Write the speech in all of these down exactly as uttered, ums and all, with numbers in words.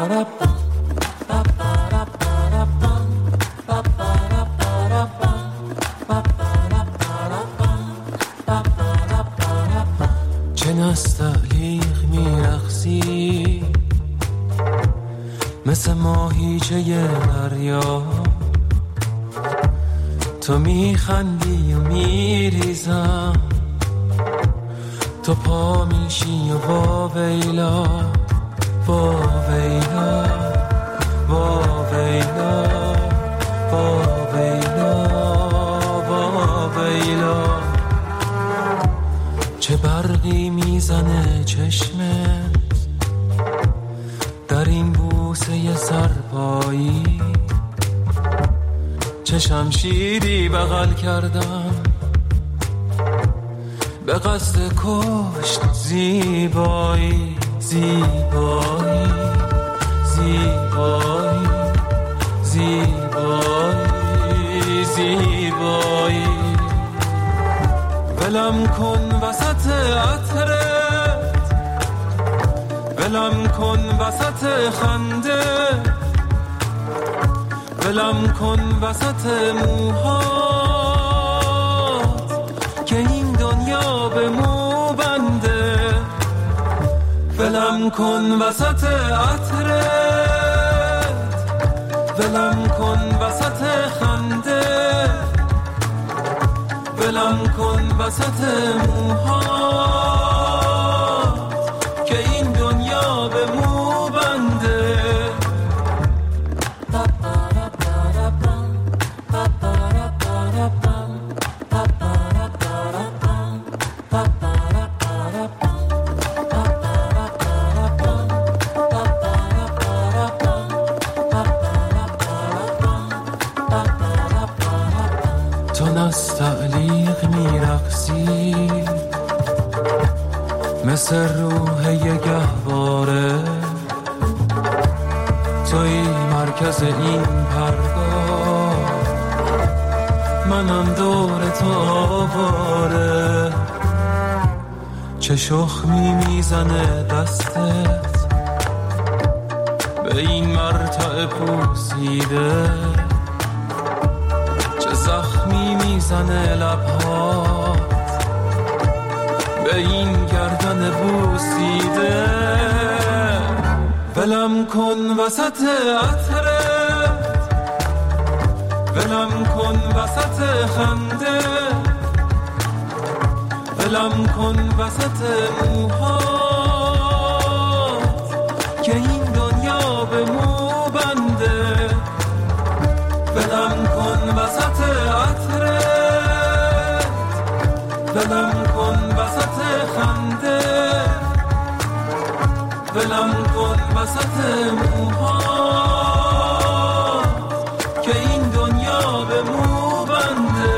چه نستعلیق میرقصی مثل ماهیچه دریا، تو میخندی و میریزم، تو پا میشی و با ویلا با ویلا با ویلا با ویلا با ویلا. چه برقی میزنه چشمت در این بوسه سرپایی، چه شمشیری بغل کردم به قصد کشت زیبایی زیبایی زیبایی زیبایی زیبایی. ولم کن وسط عطرت، ولم کن وسط خنده، ولم کن وسط موهات که این دنیا به مو بنده. ولم کن وسط عطرت، ولم کن وسط خنده، ولم کن وسط موهات که این دنیا به مو بنده. تو نستعلیق میرقصی مثل روح یه گهواره، توی مرکز این پرگاه، منم دور تو آواره. چه شخمی میزنه دستت به این مرتع پوسیده، چه زخمی میزنه لبهات به این گردن بوسیده. ولم کن وسط عطرت، ولم کن وسط خنده، ولم کن وسط موهات که این دنیا به مو بنده. ولم کن وسط عطرت، ولم کن وسط خنده، ولم کن وسط موهات که این دنیا به مو بنده.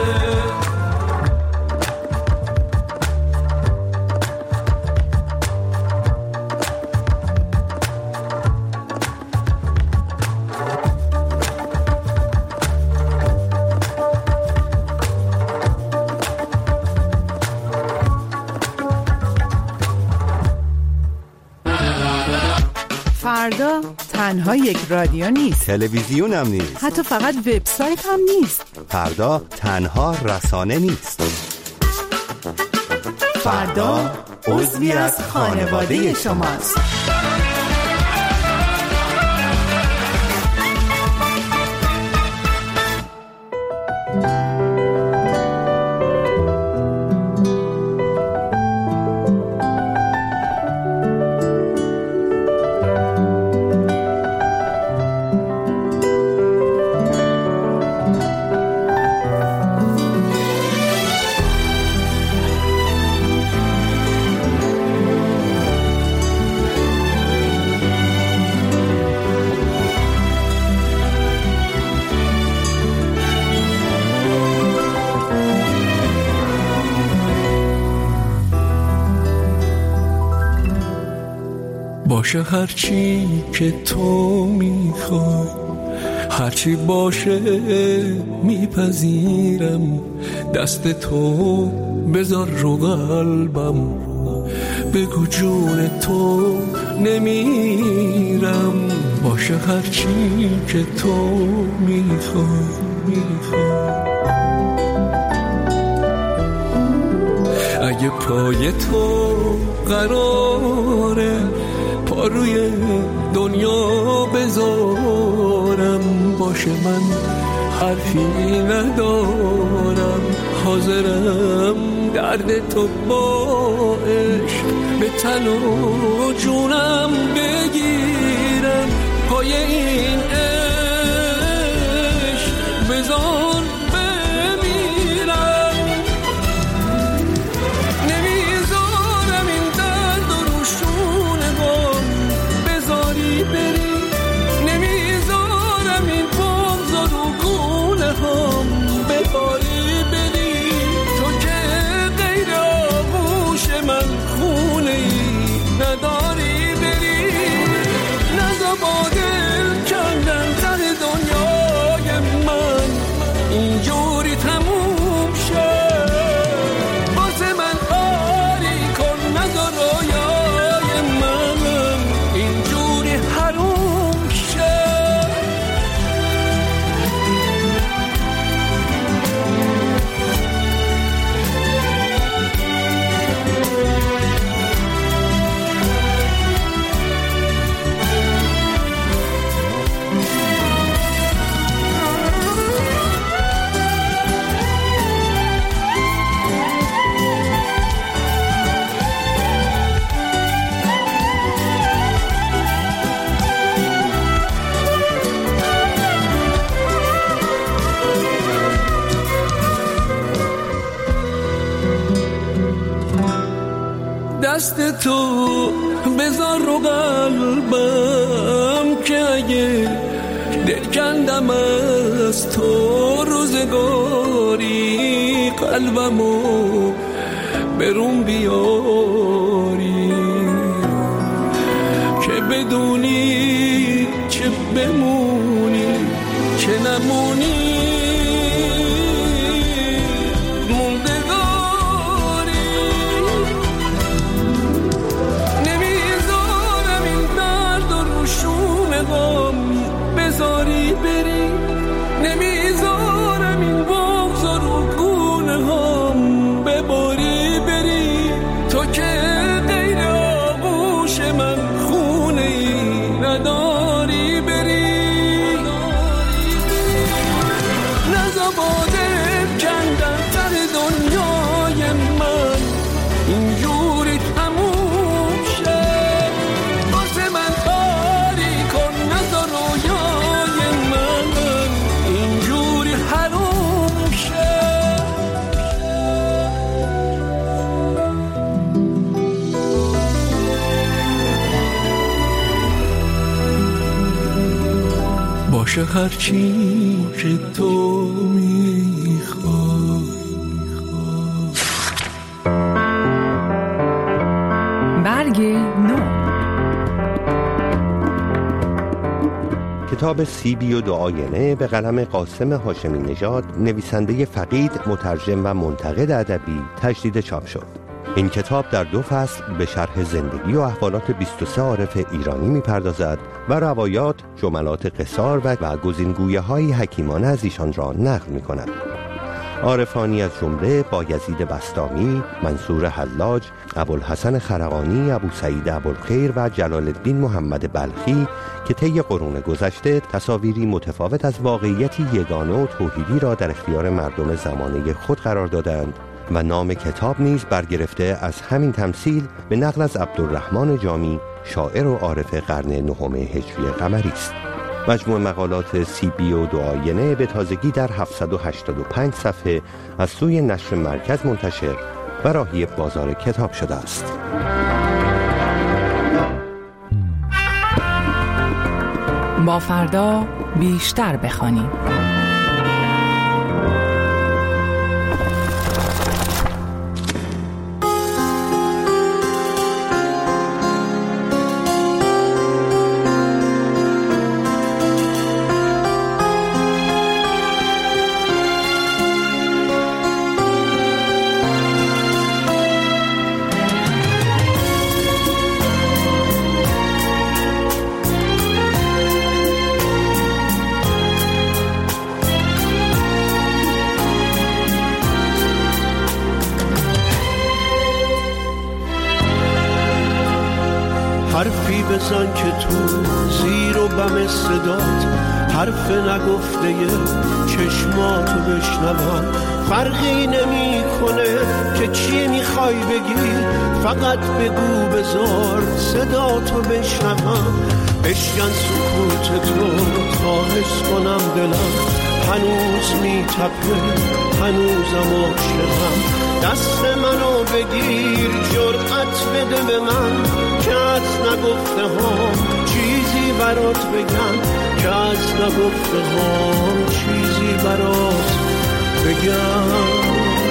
فردا تنها یک رادیو نیست، تلویزیون هم نیست، حتی فقط وبسایت هم نیست. فردا تنها رسانه نیست، فردا عضوی از خانواده شماست. باشه هرچی که تو میخوای، هرچی باشه میپذیرم، دست تو بذار رو قلبم، بگو جون تو نمیرم. باشه هرچی که تو میخوای میخوای. اگه پای تو قراره پا روی دنیا بذارم، باشه من حرفی ندارم، حاضرم درد تو با عشق به تن و جونم بگیرم. پای این عشق بذار بمیرم، نمیذارم این درد و روشونه غم بذاری بری، نمیذارم این بغض و رو گونه هم بباری بری. تو که غیر آغوش من خونه ای نداری بری، نزا با دل کندن تر دنیای من اینجوری تموم شد. واسه من آری کن، نزا رویای من اینجوری حروم شد. دست تو بذار رو قلبم که اگه دل کندم از تو روزگاری، قلبمو برون بیاری که بدونی چه بمونی چه نمونی. بذاری بری، نمیذارم این بغض رو گونه هم بباری بری. تو که غیر آغوش من خونه ای نداری بری، نزا با دل کندن تر دنیای من اینجوری تموم شد. واسه من آری کن، نزا رویای من اینجوری حروم شد. باشه هرچی که تو میخوای. برگ نو. کتاب سیبی و دو آینه به قلم قاسم هاشمی نژاد، نویسنده فقید، مترجم و منتقد ادبی، تجدید چاپ شد. این کتاب در دو فصل به شرح زندگی و احوالات بیست و سه عارف ایرانی می‌پردازد و روایات، جملات قصار و گزینگویه‌های حکیمانه از ایشان را نقل می‌کند. عارفانی از جمله بایزید بسطامی، منصور حلاج، ابوالحسن خرقانی، ابو سعید ابوالخیر و جلال الدین محمد بلخی که طی قرون گذشته تصاویری متفاوت از واقعیتی یگانه و توحیدی را در اختیار مردم زمانه خود قرار دادند و نام کتاب نیز برگرفته از همین تمثیل به نقل از عبدالرحمن جامی، شاعر و عارف قرن نهم هجری قمری است. مجموع مقالات سیبی و دو آینه به تازگی در هفتصد و هشتاد و پنج صفحه از سوی نشر مرکز منتشر و راهی بازار کتاب شده است. با فردا بیشتر بخوانیم. بزن که تو زیر و بم صدات حرف نگفته چشماتو بشنوم. فرقی نمی کنه که چی میخوای بگی، فقط بگو بذار صداتو بشنوم. بشکن سکوت تو تا حس کنم دلم هنوز میتپه، هنوزم عاشقم. دست منو بگیر جرأت بده به من که از نگفته هم چیزی برات بگم، که از نگفته هم چیزی برات بگم.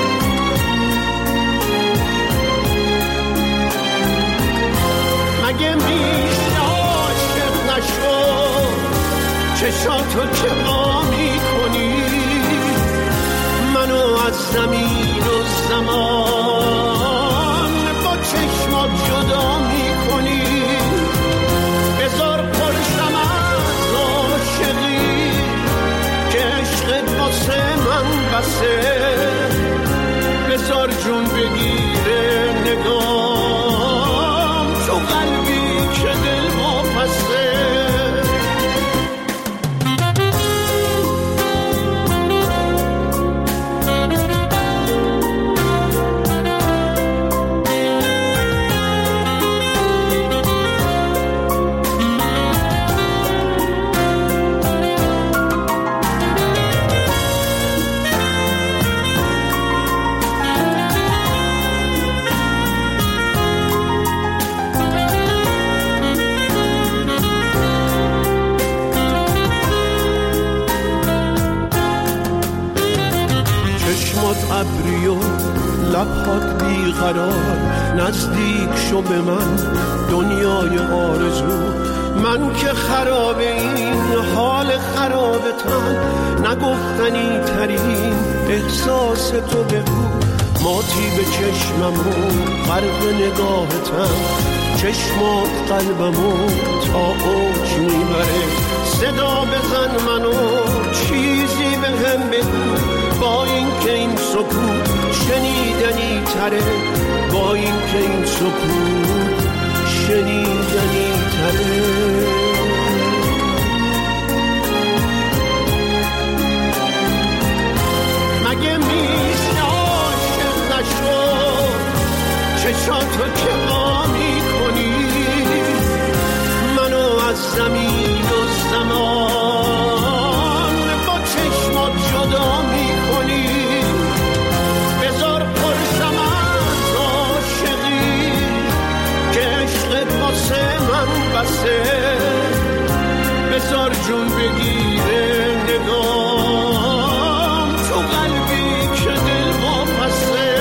مگه میشه عاشق نشو چشاتو که ما میکنی، منو از زمین و زمان با چشمات جدا میکنی. بذار پرشم از عاشقی که عشقت واسه من بسه، بذار جون بگیره نگام تو قلبی که دل واپسه. ابری و لبهات بیقرار، نزدیک شو به من دنیای آرزو. من که خراب این حال خرابتم، نگفتنی ترین احساس تو بگو. ماتی به چشمم و غرق نگاهتم، چشمات قلبمو تا اوج میبره. صدا بزن منو چیزی به هم بگو، با این که این سکوت شنیدنی تره، با این که این سکوت شنیدنی تره. مگه میشه عاشق نشو چشاتو که ما میکنی، منو از زمین و زمان با چشمات جدا میکنی. بذار پرشم از عاشقی که عشقت واسه من بسه، بذار جون بگیره نگام تو قلبی که دل واپسه.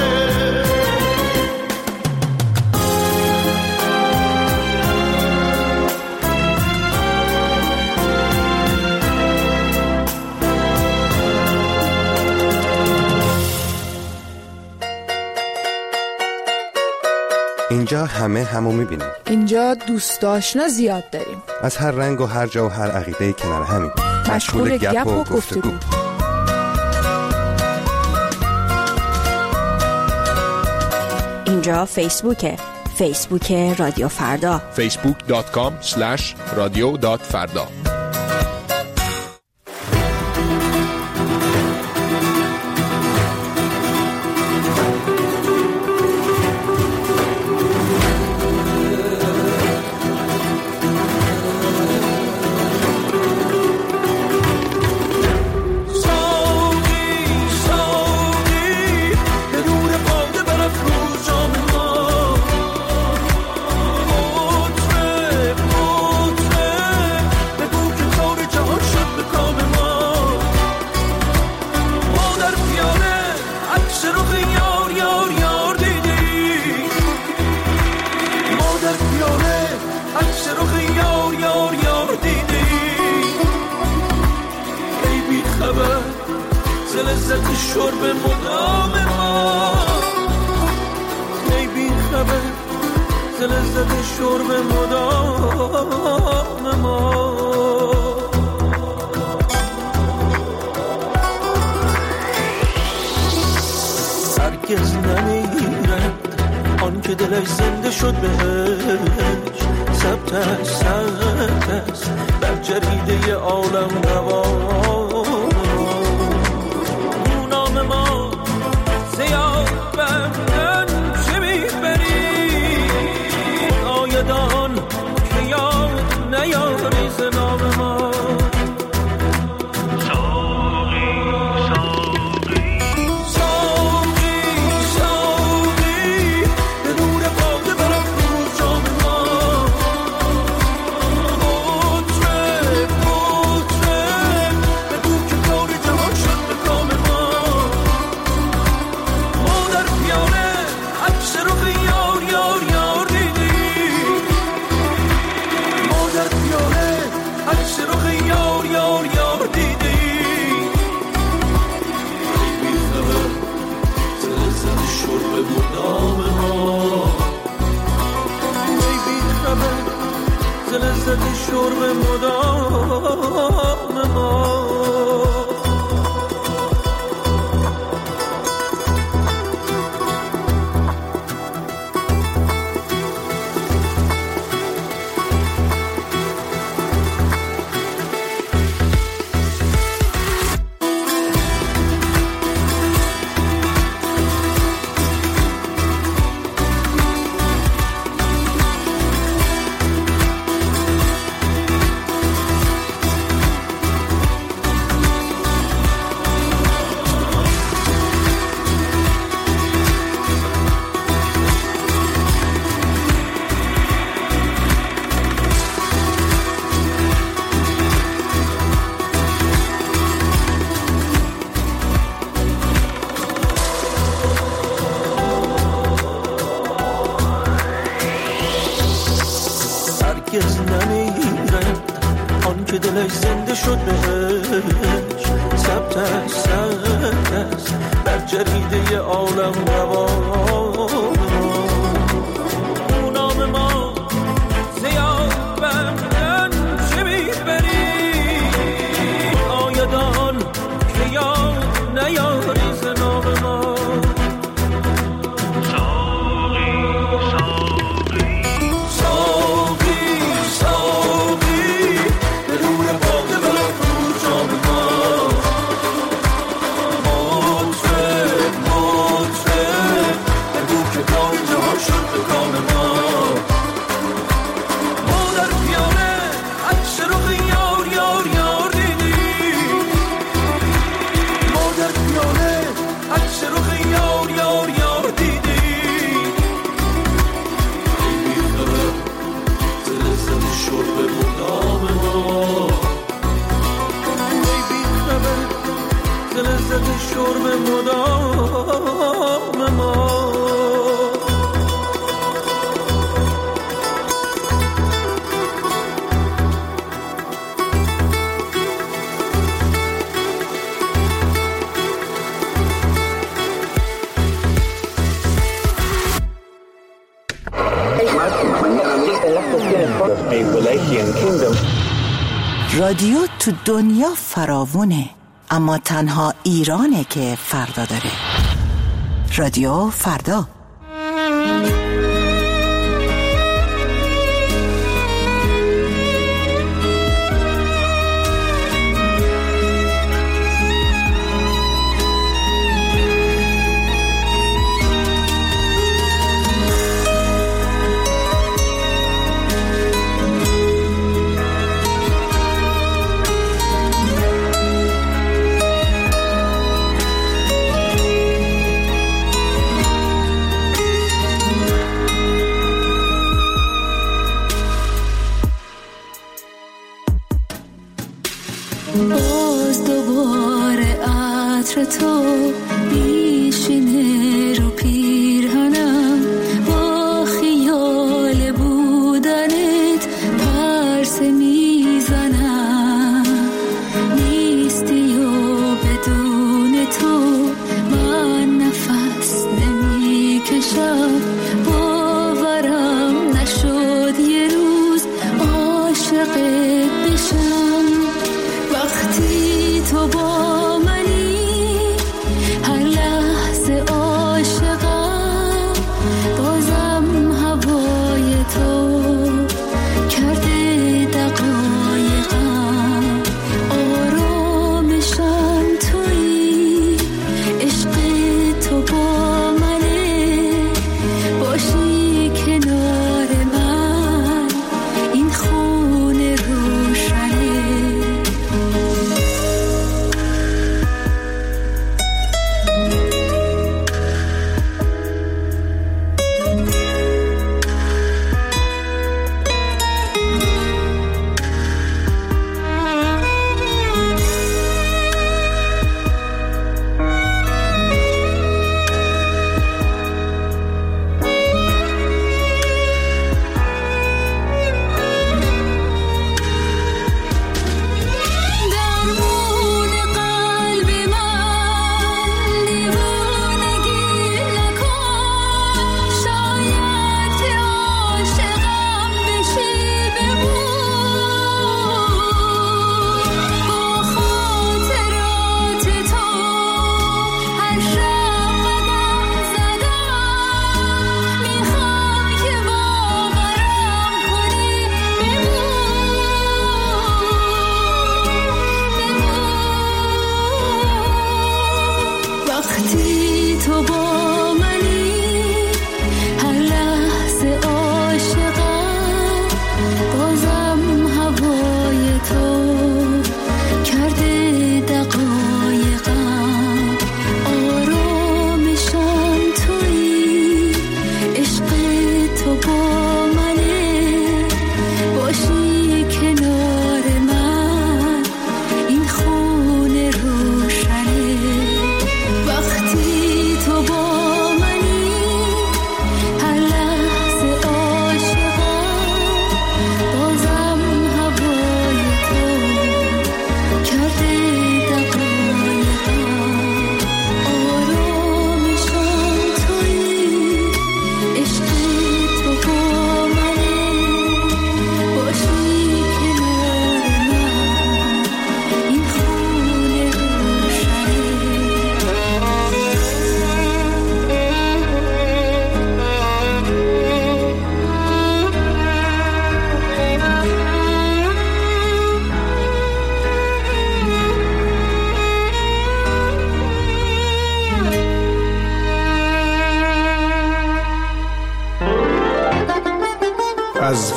اینجا همه همو میبینیم. اینجا دوست آشنا زیاد داریم، از هر رنگ و هر جا و هر عقیده کنار همین، مشغول گپ و گفتگو. اینجا فیسبوکه، فیسبوک رادیو فردا، فیسبوک دات کام اسلش رادیو دات فردا. لذت شرب مدام ما، ای بی خبر ز لذت شرب مدام ما. هرگز نمیرد آن که دلش زنده شد بهش، ثبت ثبت ثبت بر جریده عالم نوار نام ما زیاد بردن چه میبری آیدان که یاد نیاری ز نام ما شرب مدام ما هرگز نمیرد آن که دلش زنده شد بهش ثبت است ثبت است بر جریده عالم نوار نام ما زیاد بردن چه میبری آیدان که یاد نیاری ز نام ما شرب مدام ما رادیو تو دنیا فراوونه، اما تنها ایرانه که فردا داره. رادیو فردا. باز دوباره عطر تو بیشینه رو پیرهنم، با خیال بودنت پرسه میزنم، نیستی و بدون تو من نفس نمیکشم، باورم نشد یه روز عاشقت بشم. وقتی تو با منی هر لحظه آی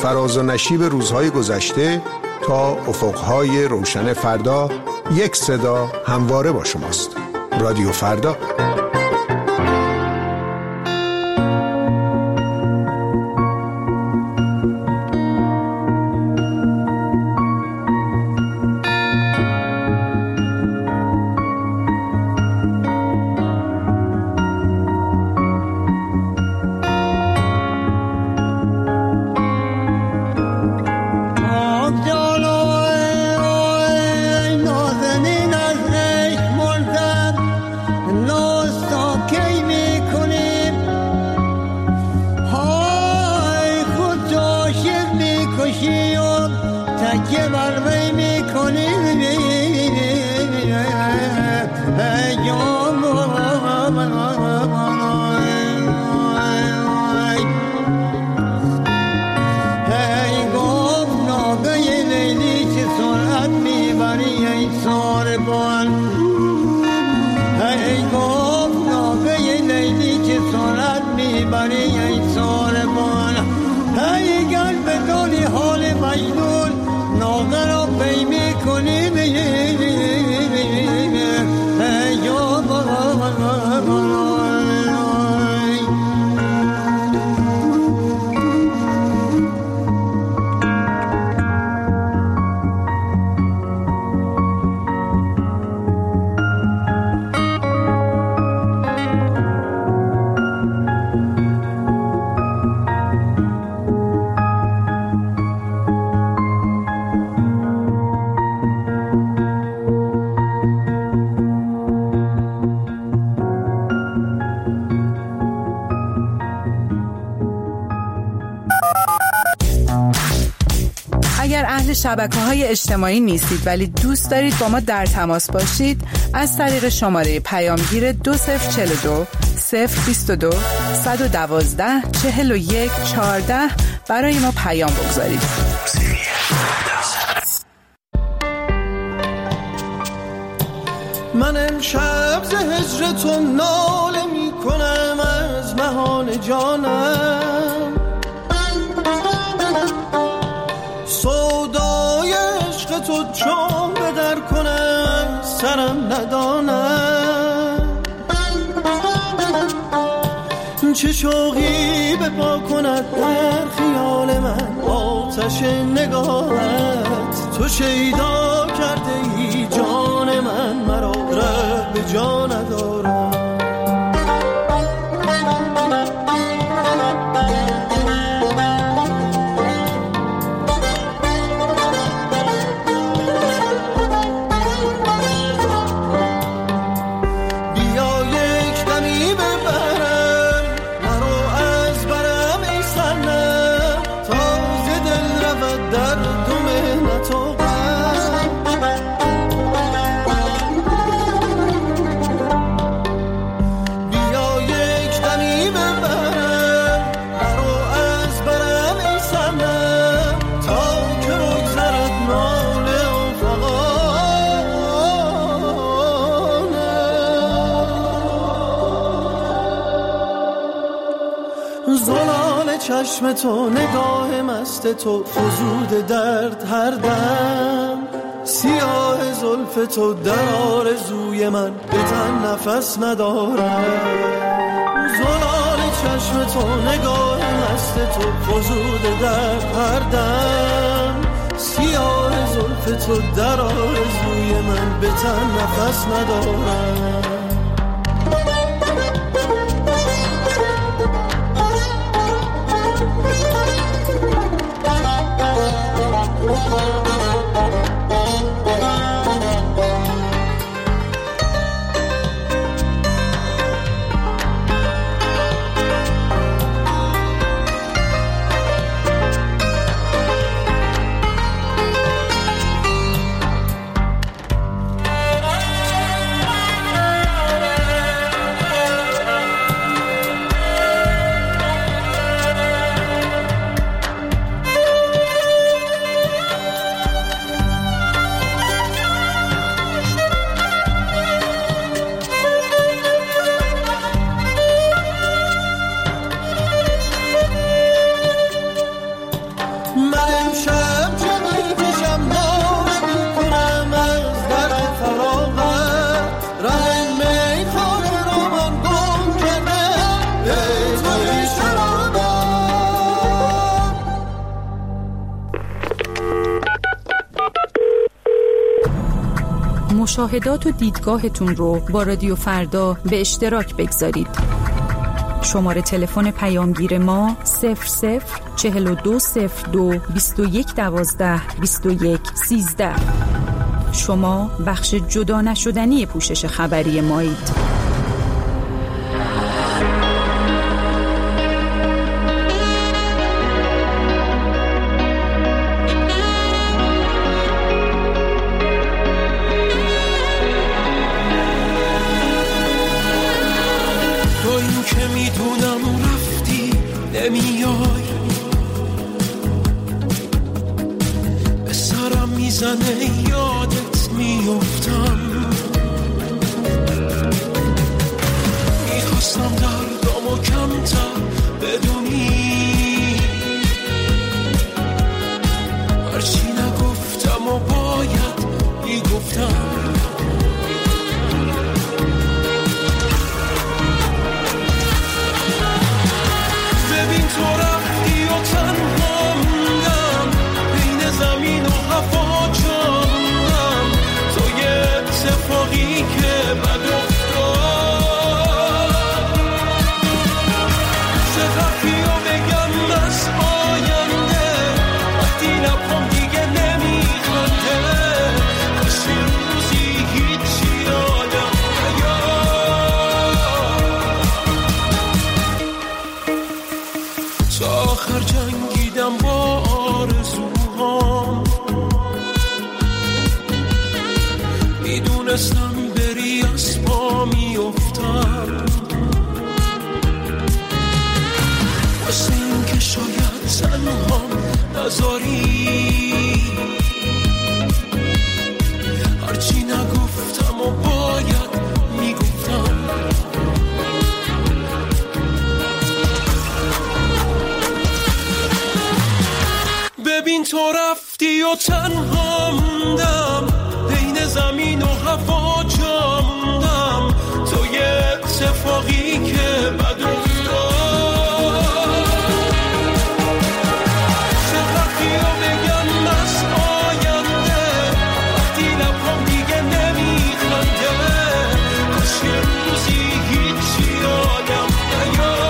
فراز و نشیب روزهای گذشته تا افقهای روشن فردا، یک صدا همواره با شماست. رادیو فردا. شبکه‌های اجتماعی نیستید ولی دوست دارید با ما در تماس باشید، از طریق شماره پیامگیر دو صفر چهل و دو صفر بیست و دو صد و دوازده چهل و یک چهارده برای ما پیام بگذارید. من امشب ز هجر تو ناله می کنم از مهان جانم، سودای عشق تو چون به در کنم سرم ندانم، چه شوقی به پا کند در خیال من آتش نگاهت، تو شیدا کرده ای جان من مرا ره به جا ندارم. چشم تو نگاه مست تو فزود درد هر دم، سیاه زلف تو در آرزوی من به تن نفس ندارم، زلال چشم تو نگاه مست تو فزود درد هر دم، سیاه زلف تو در آرزوی من به تن نفس ندارم. مشاهدات و دیدگاهتون رو با رادیو فردا به اشتراک بگذارید. شماره تلفن پیامگیر ما صفر صفر چهل و دو صفر دو بیست و یک دوازده بیست و یک سیزده. شما بخش جدا نشدنی پوشش خبری مایید. زنه یادت میافتم، میخواستم دردامو کمتر بدونی، هرچی نگفتم و باید میگفتم. ببین تو رفتی و تنها موندم بین زمین و هوا، اتفاقی که بد افتاد چقدر یا بگم از آینده وقتی لبم دیگه نمیخنده، کاش این روزی هیچی یادم نیاد. تا آخر جنگیدم با آرزوهام، میدونستم بری از پا میافتم، واسه این که شاید تنها نذاری، هرچی نگفتم و باید میگفتم. ببین تو رفتی و تنها موندم بین زمین و هوا جا موندم، تو یه اتفاقی که بد افتاد چقدر یا بگم از آینده وقتی لبم دیگه نمیخنده، کاش یه روزی هیچی یادم نیاد.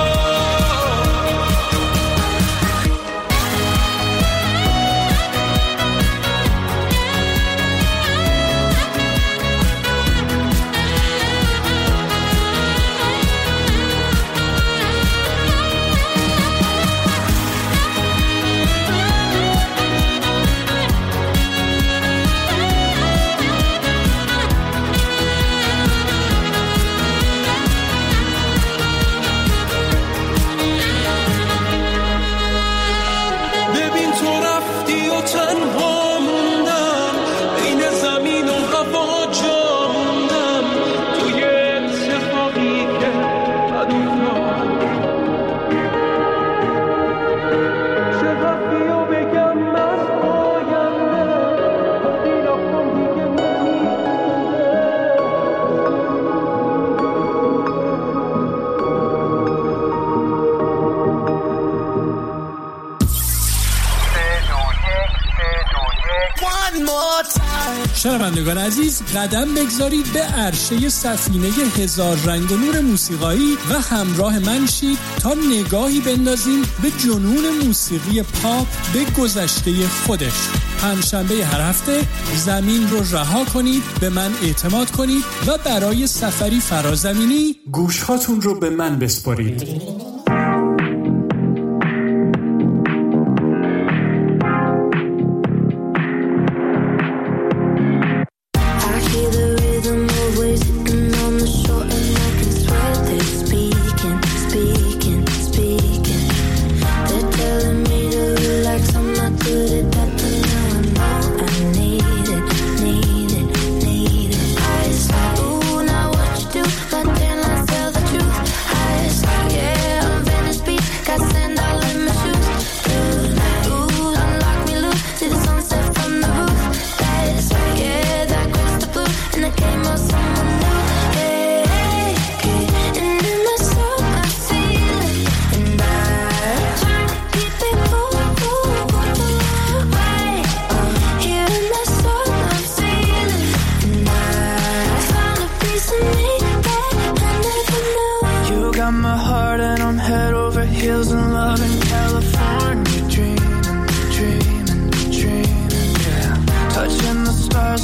شنوندگان عزیز، قدم بگذارید به عرشه سفینه هزار رنگ و نور موسیقایی و همراه من شید تا نگاهی بندازیم به جنون موسیقی پاپ به گذشته خودش. پنجشنبه هر هفته زمین رو رها کنید، به من اعتماد کنید و برای سفری فرازمینی گوشهاتون رو به من بسپارید. Yeah.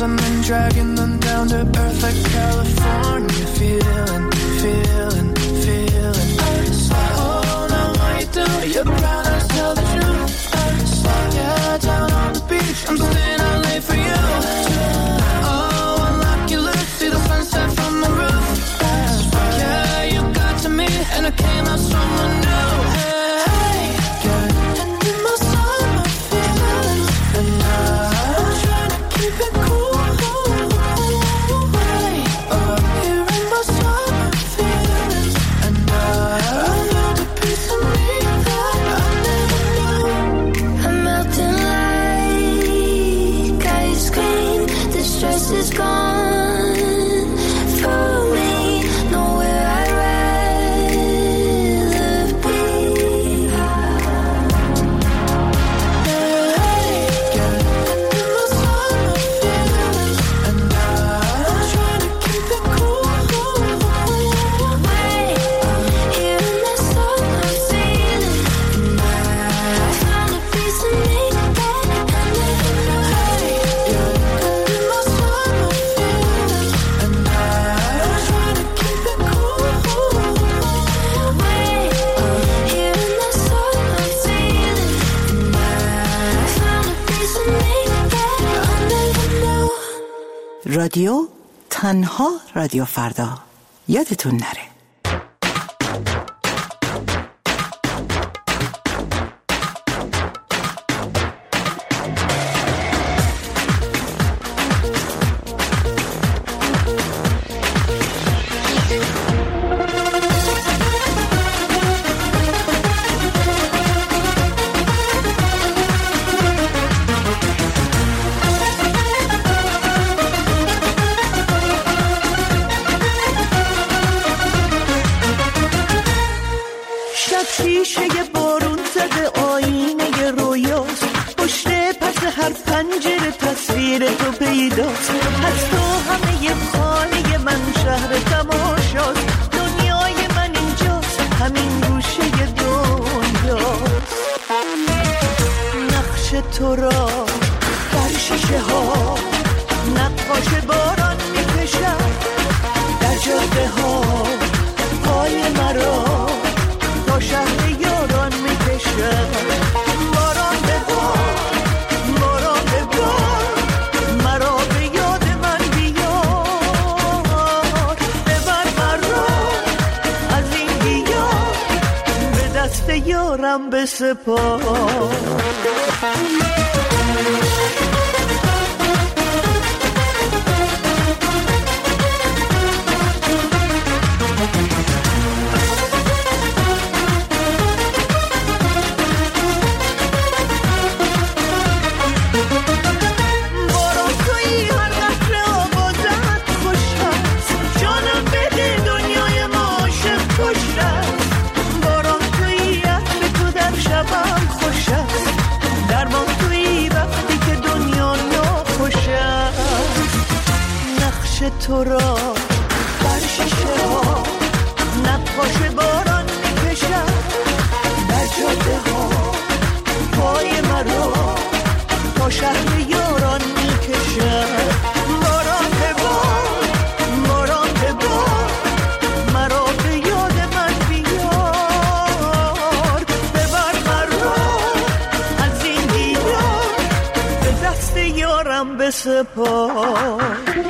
and then dragging them down to earth like California. Feeling, feeling, feeling. Hold on, what you do? You're proud to tell the truth. Yeah, down on the beach, I'm staying out late for you. Oh, unlock your lips, see the sunset from the roof. Yeah, you got to me, and I came out someone new. Hey, yeah, and in my soul, my feelings, and I'm trying to keep it cool. Hey, uh, here in my soul, my feelings, and I found a piece of me that I never knew. I'm melting like ice cream. The stress is gone for me. Nowhere I'd rather be. Hey, yeah, and in my soul, my feelings, and I'm trying to keep it cool. Hey, here in my soul, my feelings, and I found a piece of me that I never knew. Hey, yeah, and in my soul, my feelings, and I'm trying to keep it cool. Hey, here in my soul, my feelings, and I found a piece of me that I never knew. رادیو تنها رادیو فردا. یادتون نره. شب شیشه بارون زده آینه رویاست، پشت پس هر پنجره تصویر تو پیداست. از تو همه خانه من شهر تماشاست، دنیای من اینجاست، همین گوشه دنیاست. نقش تو را بر شیشه ها نقاش باران میکشد، در جاده ها پای مرا تا شهر یاران میکشد. باران به بار، باران به بار، مرا به یاد من بیار. ببر مرا از این دیار، به دست یارم بسپار. تو را بر شیشه ها نقاش باران میکشد، در جاده ها پای مرا تا شهر یاران میکشد. باران به بار، باران به بار، مرا به یاد من بیار. ببر مرا از این دیار، به دست یارم بسپار.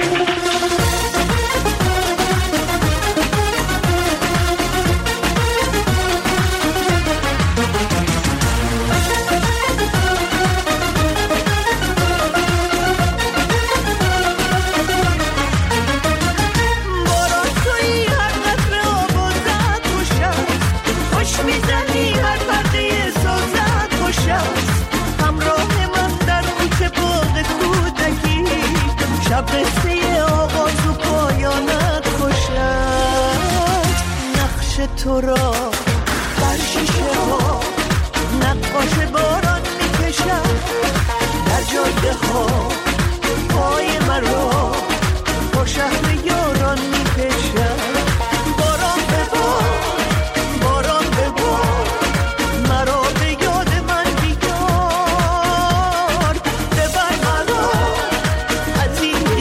شب قصه آغاز و پایانت خوشد. نقش تو را بر شیشه ها نقاش باران میکشد، در جاده ها پای مرا با شهر یاران میکشد. باران به بار، باران به بار، مرا به یاد من بیار. ببر مرا از این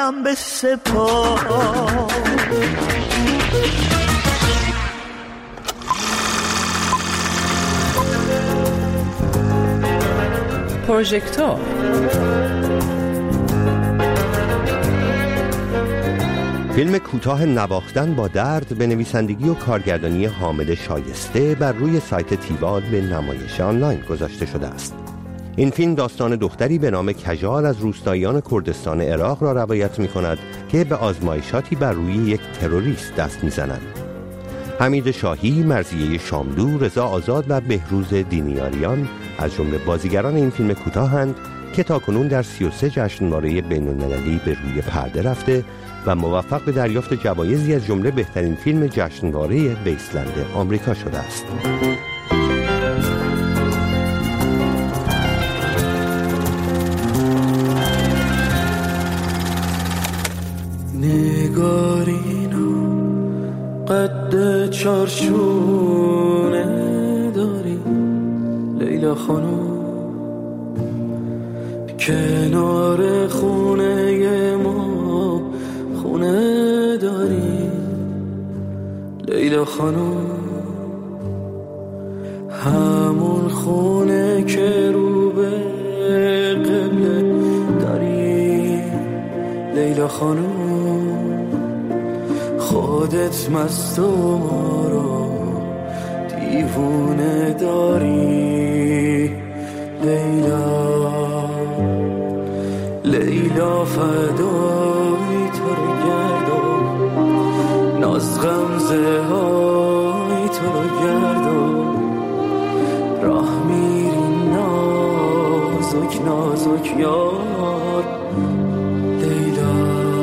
دلم به سپاه. پروژکتور فیلم کوتاه نواختن با درد به نویسندگی و کارگردانی حامد شایسته بر روی سایت تیوال به نمایش آنلاین گذاشته شده است. این فیلم داستان دختری به نام کژال از روستاییان کردستان عراق را روایت می کند که به آزمایشاتی بر روی یک تروریست دست می زند. حمید شاهی، مرضیه شاملو، رضا آزاد و بهروز دینیاریان از جمله بازیگران این فیلم کوتاهند که تاکنون در سی و سه جشنواره بین‌المللی به روی پرده رفته و موفق به دریافت جوایزی از جمله بهترین فیلم جشنواره ویسلند آمریکا شده است. نگارینو قد چارشونه داری لیلا خانم، کنار خونه ما خونه داری لیلا خانم، همون خونه که رو به قبله داری لیلا خانم، خودت مست و ما رو دیوونه داری لیلا لیلا، فدای تو رو گردم، ناز غمزه های تو رو گردم، راه میری نازک نازک یار لیلا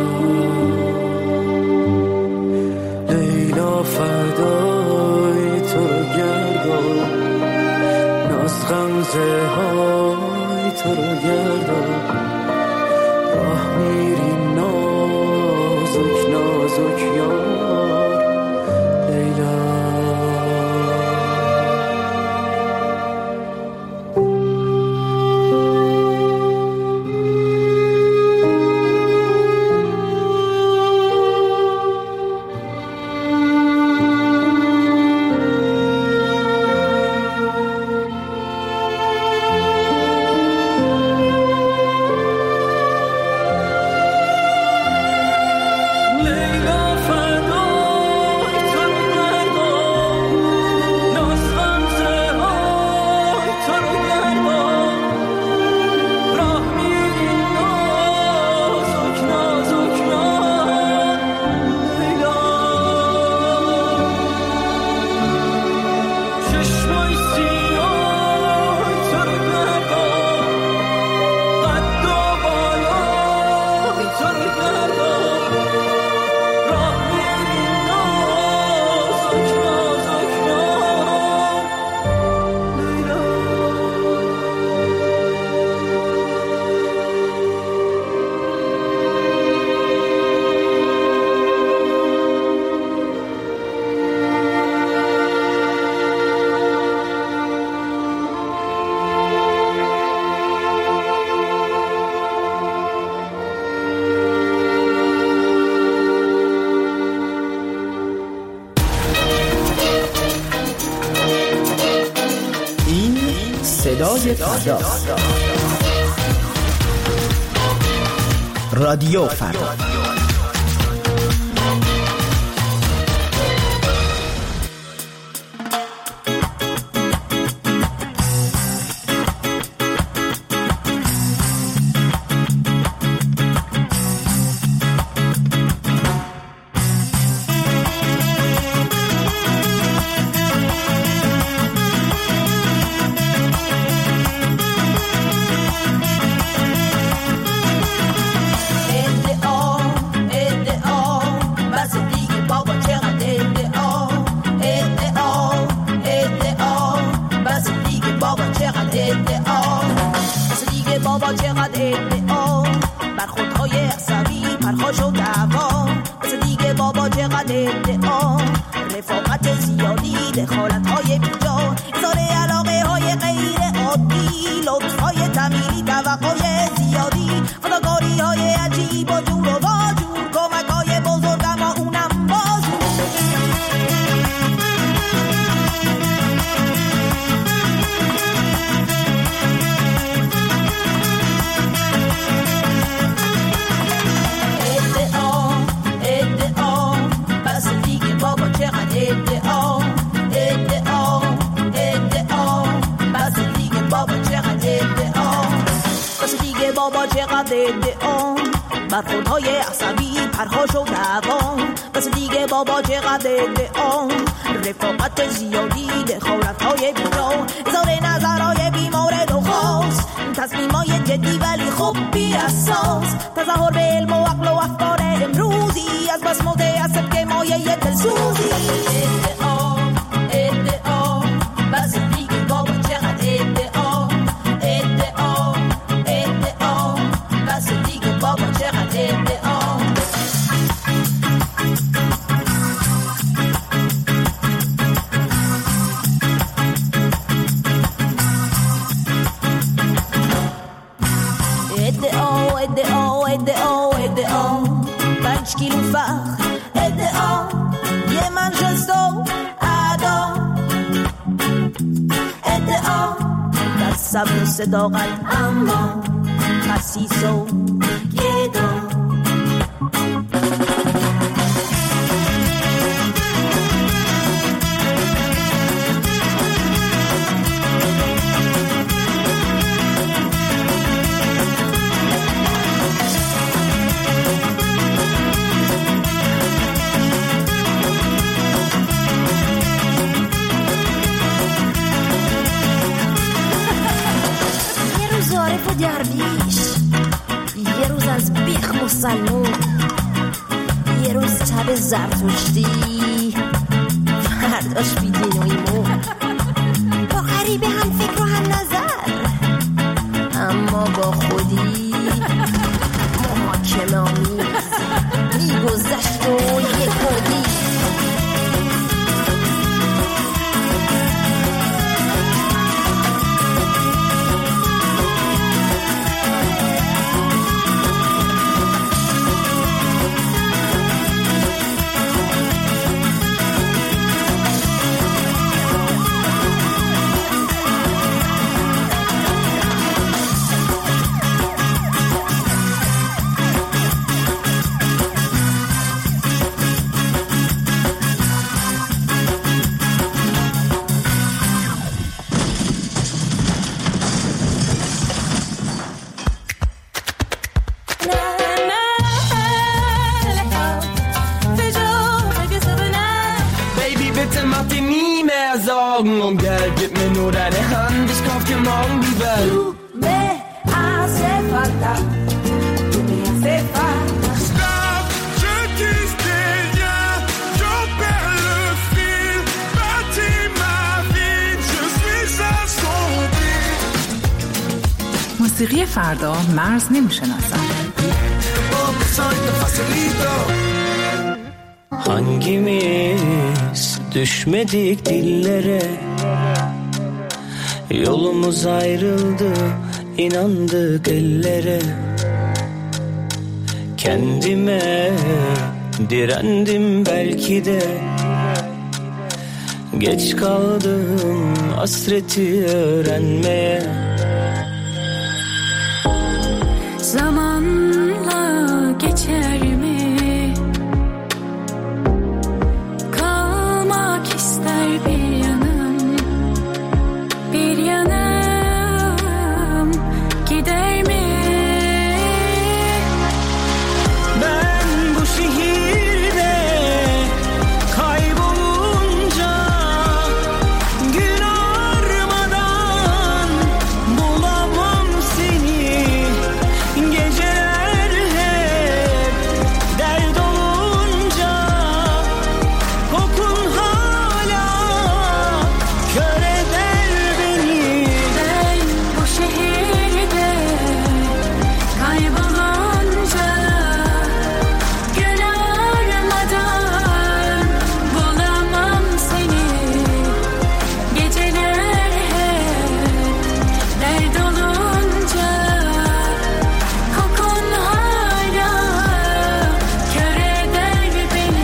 لیلا، فدای تو رو گردم، ناز غمزه های تو رو گردم، راه میری نازک نازک یار لیلا. صدای فردا، رادیو فردا. توقع زیادی، فداکاری های عجیب و جور و چقدر ادعام برخوردهای عصبی پرخاش و دوام بس دیگه بابا چقدر ادعام رفاقت زیادی دخالتهای بیرا اظهار نظرهای بیمورد و خاص تصمیمای جدی ولی خب بی اساس تظاهر به علم و عقل و افکار امروزی از بس متعصب که مایه دلسوزی ادعا ادعا بس دیگه بابا چقدر ادعا ادعا ادعا بس دیگه بابا چقدر ادعا ادعا ادعا ادعا ادعا پنج کیلو فخر ادعا یه منشستو ادا ادعا در صبر و صداقت اما خسیس و گدا درویش یه روز از بیخ مسلمون یه روز تب زرتشتی فرداش بیدین و ایمون با غریبه هم فکر و هم نظر اما با خودی محاکمه آمیز میگذشت و یه کودی Und Geld, gib mir nur deine Hand, ich kauf dir morgen die Welt. Du me hace falta, tu me hace falta. Stop, je quitte tes liens, j'en perds le fil. Bâtis ma vie, je suis assombri. موسیقی فردا مرز نمیشناسد. Hangimiz düşmedik dillere, yolumuz ayrıldı, inandık ellere. Kendime direndim belki de, geç kaldım hasreti öğrenmeye. Zamanla geçer mi? Bir yanım, bir yanım gider mi? Ben bu şehirde kaybolunca gün ağarmadan bulamam seni. Geceler hep dert olunca kokun kör eder beni. Ben bu şehirde kaybolunca gün ağarmadan bulamam seni. Geceler hep dert olunca kokun hala kör eder beni.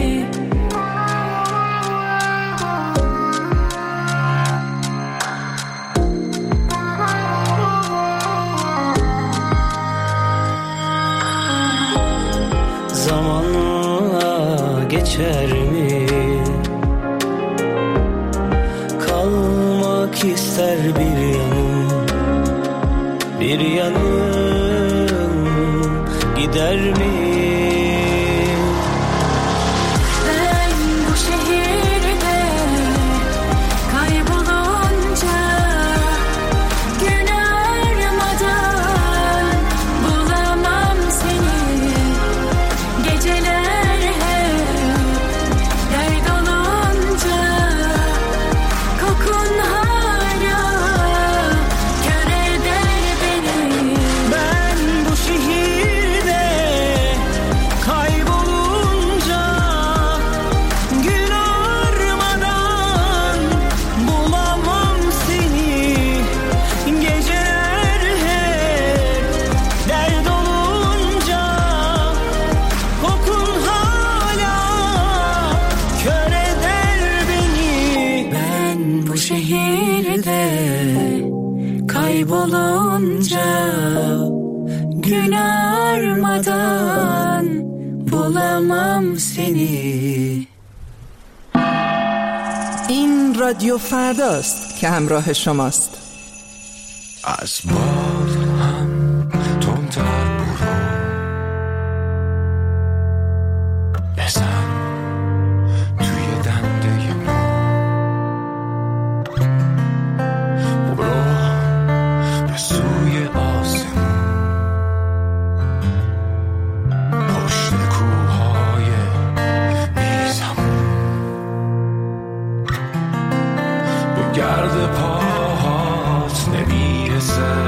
Zamanla geçer mi? Kalmak ister bir yanım, bir yanım gider mi? Ben bu şehirde kaybolunca gün armadan bulamam seni. Geceler hep dert olunca kokun hala kör eder beni. Ben bu şehirde kaybolunca gün armadan bulamam seni. Geceler hep dert olunca kokun hala kör eder beni. Ben bu şehirde kaybolunca gün armadan bulamam seni. این رادیو فرداست که همراه شماست. از باد هم تندتر برو بزن توی دنده ما برو به سوی آسمون پشت کوههای بیزمون به گرد پاهات نمیرسه